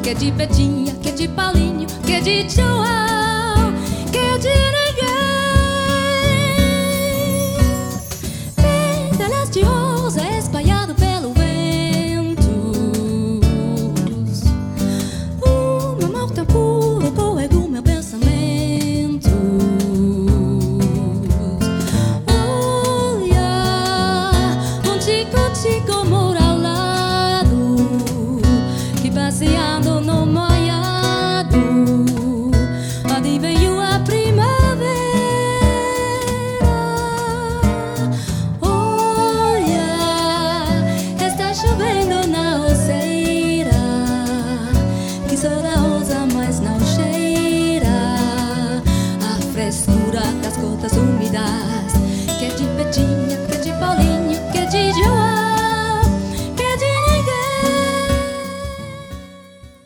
que é de Betinha, que é de Paulinho, que é de João, que é de ninguém. Pétalas de rosa espalhado pelo vento. O meu amor tão puro correga o meu pensamento. Contigo moro ao lado, que passeando no molhado, onde veio a primavera. Olha, está chovendo na roceira, que só